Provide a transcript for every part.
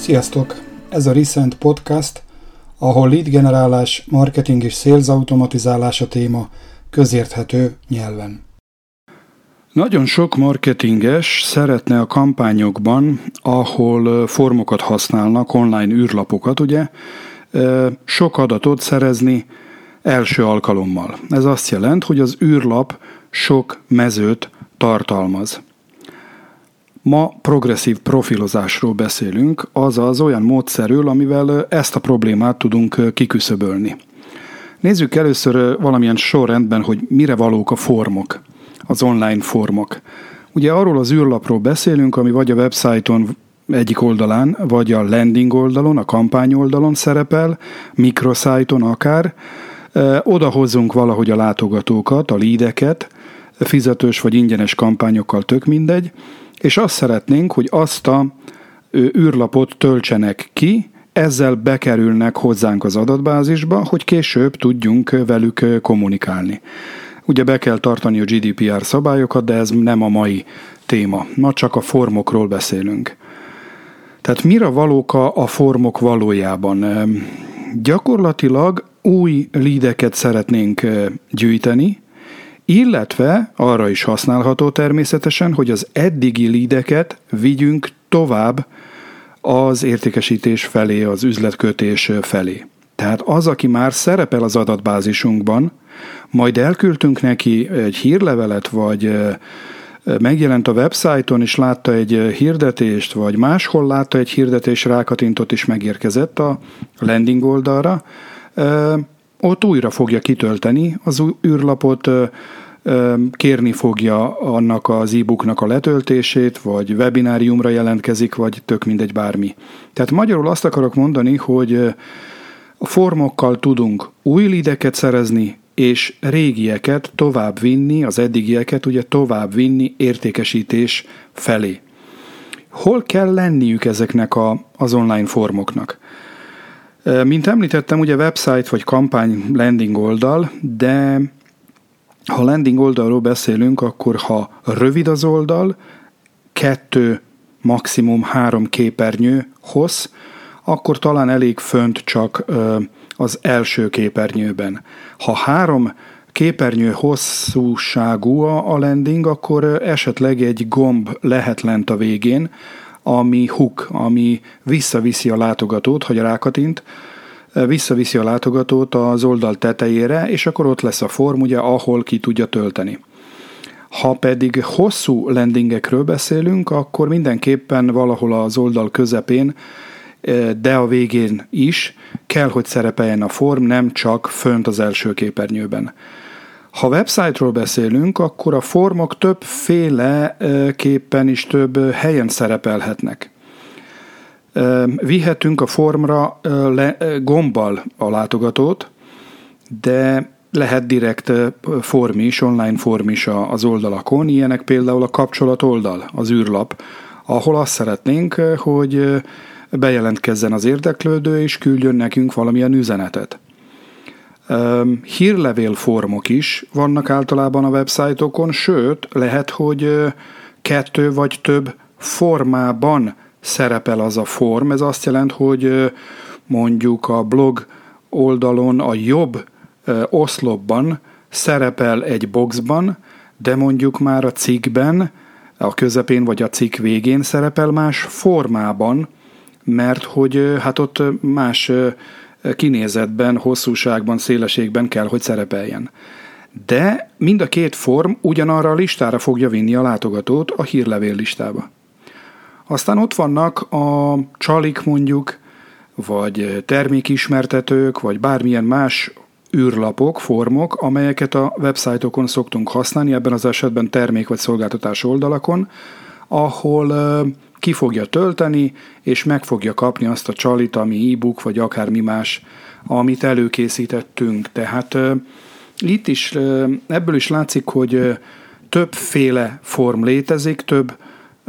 Sziasztok! Ez a Recent Podcast, ahol lead generálás, marketing és sales automatizálás a téma közérthető nyelven. Nagyon sok marketinges szeretne a kampányokban, ahol formokat használnak, online űrlapokat, ugye, sok adatot szerezni első alkalommal. Ez azt jelent, hogy az űrlap sok mezőt tartalmaz. Ma progresszív profilozásról beszélünk, azaz olyan módszerről, amivel ezt a problémát tudunk kiküszöbölni. Nézzük először valamilyen sorrendben, hogy mire valók a formok, az online formok. Ugye arról az űrlapról beszélünk, ami vagy a websájton egyik oldalán, vagy a landing oldalon, a kampány oldalon szerepel, mikroszájton akár. Oda hozzunk valahogy a látogatókat, a leadeket, fizetős vagy ingyenes kampányokkal, tök mindegy, és azt szeretnénk, hogy azt a űrlapot töltsenek ki, ezzel bekerülnek hozzánk az adatbázisba, hogy később tudjunk velük kommunikálni. Ugye be kell tartani a GDPR szabályokat, de ez nem a mai téma. Ma csak a formokról beszélünk. Tehát mire valók a formok valójában? Gyakorlatilag új leadeket szeretnénk gyűjteni, illetve arra is használható természetesen, hogy az eddigi leadeket vigyünk tovább az értékesítés felé, az üzletkötés felé. Tehát az, aki már szerepel az adatbázisunkban, majd elküldtünk neki egy hírlevelet, vagy megjelent a websájton, és látta egy hirdetést, vagy máshol látta egy hirdetést, rákattintott és megérkezett a landing oldalra, ott újra fogja kitölteni az űrlapot, kérni fogja annak az e-booknak a letöltését, vagy webináriumra jelentkezik, vagy tök mindegy bármi. Tehát magyarul azt akarok mondani, hogy a formokkal tudunk új leadeket szerezni, és régieket tovább vinni, az eddigieket ugye tovább vinni értékesítés felé. Hol kell lenniük ezeknek az online formoknak? Mint említettem, ugye website vagy kampány landing oldal, de ha landing oldalról beszélünk, akkor ha rövid az oldal, 2, maximum 3 képernyő hossz, akkor talán elég fönt csak az első képernyőben. Ha 3 képernyő hosszúságú a landing, akkor esetleg egy gomb lehet lent a végén, ami hook, ami visszaviszi a látogatót, hogy rákattint, visszaviszi a látogatót az oldal tetejére, és akkor ott lesz a form, ugye, ahol ki tudja tölteni. Ha pedig hosszú landingekről beszélünk, akkor mindenképpen valahol az oldal közepén, de a végén is kell, hogy szerepeljen a form, nem csak fönt az első képernyőben. Ha website-ról beszélünk, akkor a formok többféle képpen is több helyen szerepelhetnek. Vihetünk a formra gombbal a látogatót, de lehet direkt form is, online form is az oldalakon, ilyenek például a kapcsolat oldal, az űrlap, ahol azt szeretnénk, hogy bejelentkezzen az érdeklődő, és küldjön nekünk valamilyen üzenetet. Hírlevél formok is vannak általában a websájtokon, sőt, lehet, hogy 2 vagy több formában szerepel az a form. Ez azt jelent, hogy mondjuk a blog oldalon a jobb oszlopban szerepel egy boxban, de mondjuk már a cikkben, a közepén vagy a cikk végén szerepel más formában, mert hogy hát ott más kinézetben, hosszúságban, szélességben kell, hogy szerepeljen. De mind a 2 form ugyanarra a listára fogja vinni a látogatót, a hírlevél listába. Aztán ott vannak a csalik mondjuk, vagy termékismertetők, vagy bármilyen más űrlapok, formok, amelyeket a websájtokon szoktunk használni, ebben az esetben termék vagy szolgáltatás oldalakon, ahol ki fogja tölteni, és meg fogja kapni azt a csalit, ami e-book, vagy akármi más, amit előkészítettünk. Tehát itt is, ebből is látszik, hogy többféle form létezik, több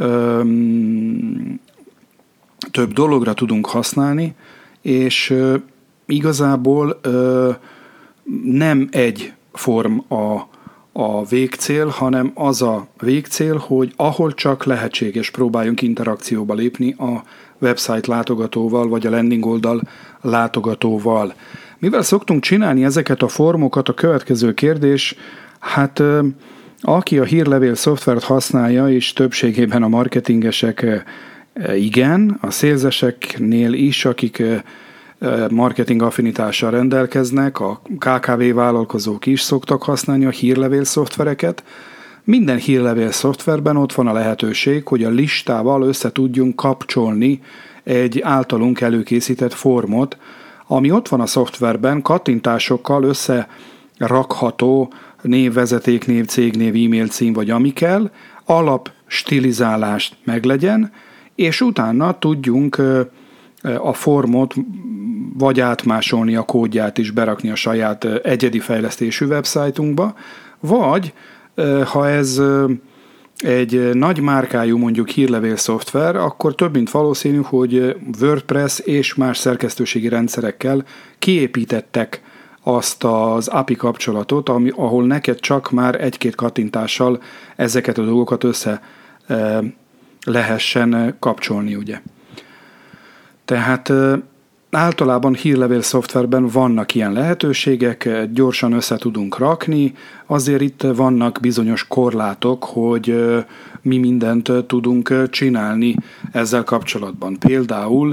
dologra tudunk használni, és igazából nem egy form a végcél, hanem az a végcél, hogy ahol csak lehetséges, próbáljunk interakcióba lépni a website látogatóval, vagy a landing oldal látogatóval. Mivel szoktunk csinálni ezeket a formokat, a következő kérdés, hát aki a hírlevél szoftvert használja, és többségében a marketingesek igen, a szélzeseknél is, akik marketing affinitással rendelkeznek, a KKV vállalkozók is szoktak használni a hírlevél szoftvereket. Minden hírlevél szoftverben ott van a lehetőség, hogy a listával össze tudjunk kapcsolni egy általunk előkészített formot, ami ott van a szoftverben, kattintásokkal összerakható név, vezetéknév, cégnév, e-mail cím vagy ami kell, alap stilizálást meglegyen, és utána tudjunk a formot vagy átmásolni a kódját is, berakni a saját egyedi fejlesztésű websájtunkba, vagy ha ez egy nagy márkájú mondjuk hírlevél szoftver, akkor több mint valószínű, hogy WordPress és más szerkesztőségi rendszerekkel kiépítettek azt az API kapcsolatot, ahol neked csak már egy-két kattintással ezeket a dolgokat össze lehessen kapcsolni, ugye. Tehát általában hírlevél szoftverben vannak ilyen lehetőségek, gyorsan össze tudunk rakni, azért itt vannak bizonyos korlátok, hogy mi mindent tudunk csinálni ezzel kapcsolatban. Például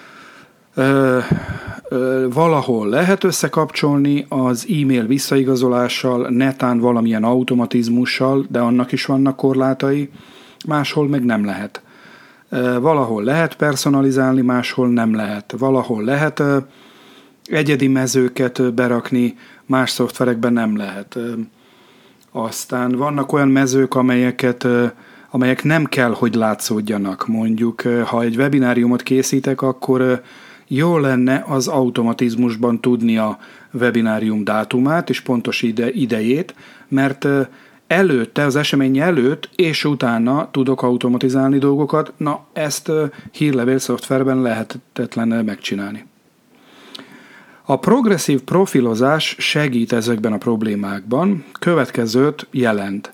valahol lehet összekapcsolni az e-mail visszaigazolással, netán valamilyen automatizmussal, de annak is vannak korlátai, máshol meg nem lehet. Valahol lehet personalizálni, máshol nem lehet. Valahol lehet egyedi mezőket berakni, más szoftverekben nem lehet. Aztán vannak olyan mezők, amelyek nem kell, hogy látszódjanak. Mondjuk, ha egy webináriumot készítek, akkor jó lenne az automatizmusban tudni a webinárium dátumát és pontos idejét, mert előtte, az esemény előtt és utána tudok automatizálni dolgokat, na ezt hírlevél szoftverben lehetetlen megcsinálni. A progresszív profilozás segít ezekben a problémákban, következőt jelent.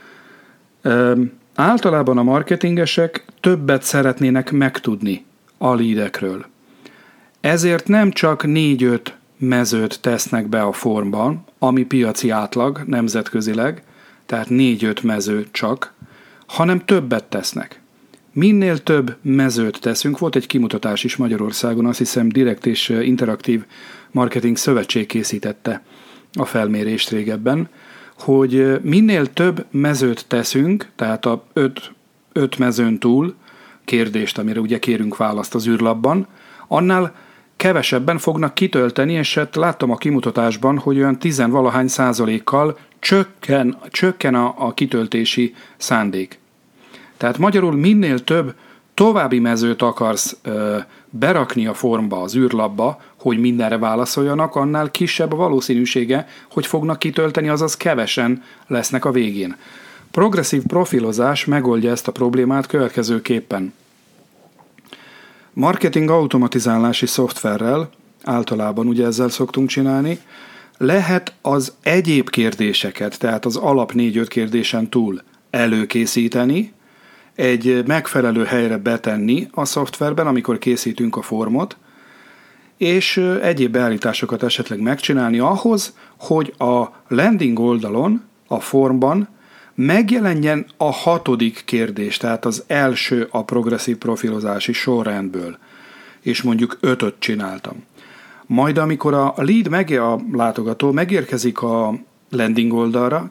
Általában a marketingesek többet szeretnének megtudni a leadekről. Ezért nem csak 4-5 mezőt tesznek be a formban, ami piaci átlag nemzetközileg, tehát 4-5 mező csak, hanem többet tesznek. Minél több mezőt teszünk, volt egy kimutatás is Magyarországon, azt hiszem Direkt és Interaktív Marketing Szövetség készítette a felmérést régebben, hogy minél több mezőt teszünk, tehát a 5 mezőn túl kérdést, amire ugye kérünk választ az űrlapban, annál kevesebben fognak kitölteni, és hát láttam a kimutatásban, hogy olyan 10-valahány százalékkal csökken a kitöltési szándék. Tehát magyarul minél több további mezőt akarsz berakni a formba, az űrlapba, hogy mindenre válaszoljanak, annál kisebb a valószínűsége, hogy fognak kitölteni, azaz kevesen lesznek a végén. Progresszív profilozás megoldja ezt a problémát következőképpen. Marketing automatizálási szoftverrel, általában ugye ezzel szoktunk csinálni, lehet az egyéb kérdéseket, tehát az alap 4-5 kérdésen túl előkészíteni, egy megfelelő helyre betenni a szoftverben, amikor készítünk a formot, és egyéb beállításokat esetleg megcsinálni ahhoz, hogy a landing oldalon, a formban megjelenjen a 6. kérdés, tehát az első a progresszív profilozási sorrendből, és mondjuk 5-öt csináltam. Majd amikor a lead a látogató megérkezik a landing oldalra,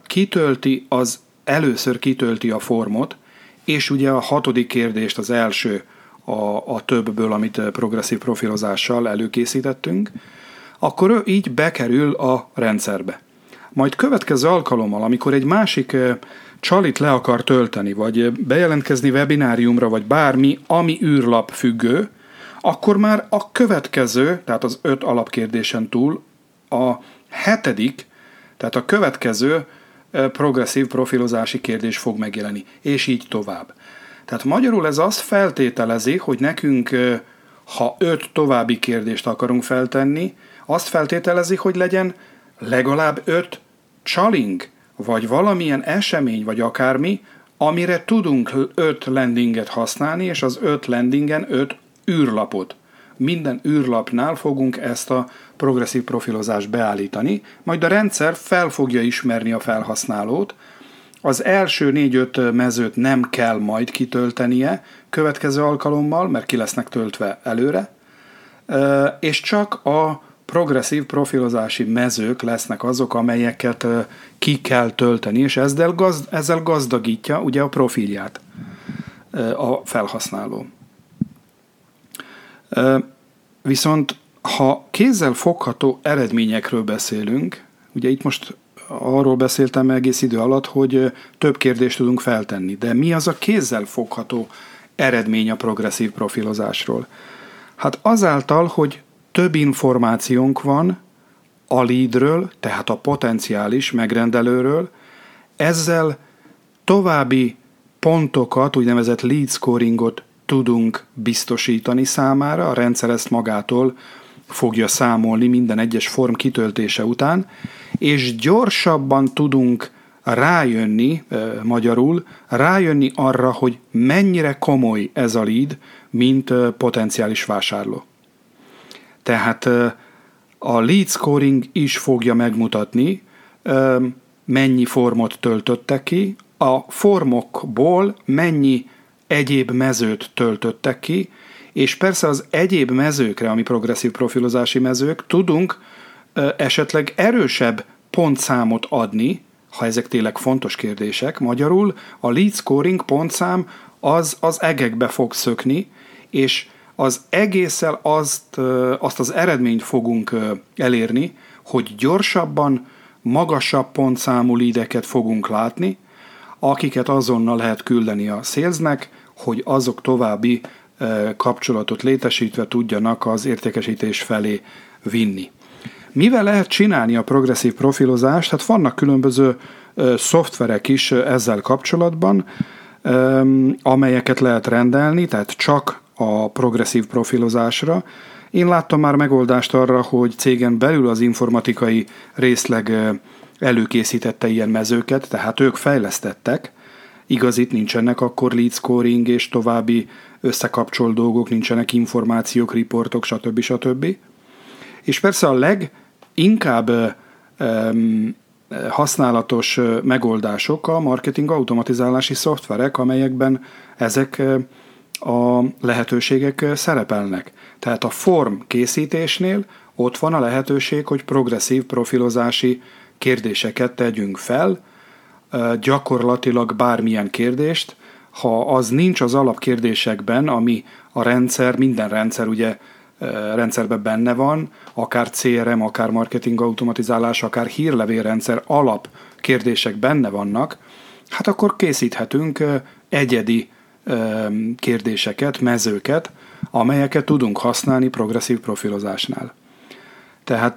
először kitölti a formot, és ugye a 6. kérdést, az első a többből, amit progresszív profilozással előkészítettünk, akkor ő így bekerül a rendszerbe. Majd következő alkalommal, amikor egy másik csalit le akar tölteni, vagy bejelentkezni webináriumra, vagy bármi, ami űrlap függő, akkor már a következő, tehát az 5 alapkérdésen túl a 7., tehát a következő progresszív profilozási kérdés fog megjelenni, és így tovább. Tehát magyarul ez azt feltételezi, hogy nekünk, ha 5 további kérdést akarunk feltenni, azt feltételezi, hogy legyen legalább 5 csaling, vagy valamilyen esemény, vagy akármi, amire tudunk 5 landinget használni, és az 5 landingen 5 űrlapot. Minden űrlapnál fogunk ezt a progresszív profilozást beállítani, majd a rendszer fel fogja ismerni a felhasználót. Az első 4-5 mezőt nem kell majd kitöltenie következő alkalommal, mert ki lesznek töltve előre, és csak a progresszív profilozási mezők lesznek azok, amelyeket ki kell tölteni, és ezzel gazdagítja ugye a profilját a felhasználó. Viszont ha kézzel fogható eredményekről beszélünk, ugye itt most arról beszéltem egész idő alatt, hogy több kérdést tudunk feltenni, de mi az a kézzel fogható eredmény a progresszív profilozásról? Hát azáltal, hogy több információnk van a leadről, tehát a potenciális megrendelőről, ezzel további pontokat, úgynevezett lead scoringot tudunk biztosítani számára, a rendszer ezt magától fogja számolni minden egyes form kitöltése után, és gyorsabban tudunk rájönni arra, hogy mennyire komoly ez a lead, mint potenciális vásárló. Tehát a lead scoring is fogja megmutatni, mennyi formot töltöttek ki, a formokból mennyi egyéb mezőt töltöttek ki, és persze az egyéb mezőkre, ami progresszív profilozási mezők, tudunk esetleg erősebb pontszámot adni, ha ezek tényleg fontos kérdések. Magyarul a lead scoring pontszám az egekbe fog szökni, és az egésszel azt az eredményt fogunk elérni, hogy gyorsabban, magasabb pontszámú leadeket fogunk látni, akiket azonnal lehet küldeni a salesnek, hogy azok további kapcsolatot létesítve tudjanak az értékesítés felé vinni. Mivel lehet csinálni a progresszív profilozást? Hát vannak különböző szoftverek is ezzel kapcsolatban, amelyeket lehet rendelni, tehát csak a progresszív profilozásra. Én láttam már megoldást arra, hogy cégen belül az informatikai részleg előkészítette ilyen mezőket, tehát ők fejlesztettek, igaz, itt nincsenek akkor lead scoring és további összekapcsol dolgok, nincsenek információk, riportok, stb. És persze a leginkább használatos megoldások a marketing automatizálási szoftverek, amelyekben ezek a lehetőségek szerepelnek. Tehát a form készítésnél ott van a lehetőség, hogy progresszív profilozási kérdéseket tegyünk fel, gyakorlatilag bármilyen kérdést, ha az nincs az alapkérdésekben, ami a rendszer, minden rendszer ugye rendszerben benne van, akár CRM, akár marketing automatizálás, akár hírlevélrendszer alap kérdések benne vannak, hát akkor készíthetünk egyedi kérdéseket, mezőket, amelyeket tudunk használni progresszív profilozásnál. Tehát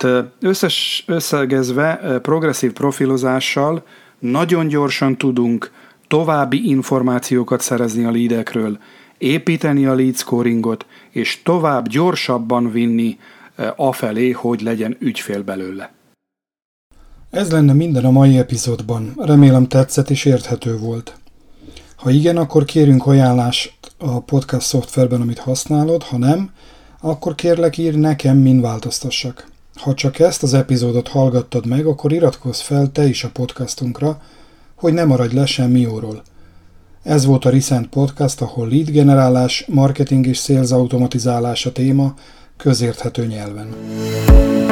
összegezve progresszív profilozással nagyon gyorsan tudunk további információkat szerezni a leadekről, építeni a lead scoringot, és tovább gyorsabban vinni afelé, hogy legyen ügyfél belőle. Ez lenne minden a mai epizódban. Remélem tetszett és érthető volt. Ha igen, akkor kérünk ajánlást a podcast szoftverben, amit használod, ha nem, akkor kérlek írj nekem, min változtassak. Ha csak ezt az epizódot hallgattad meg, akkor iratkozz fel te is a podcastunkra, hogy ne maradj le semmi jóról. Ez volt a Recent Podcast, ahol lead generálás, marketing és sales automatizálás a téma közérthető nyelven.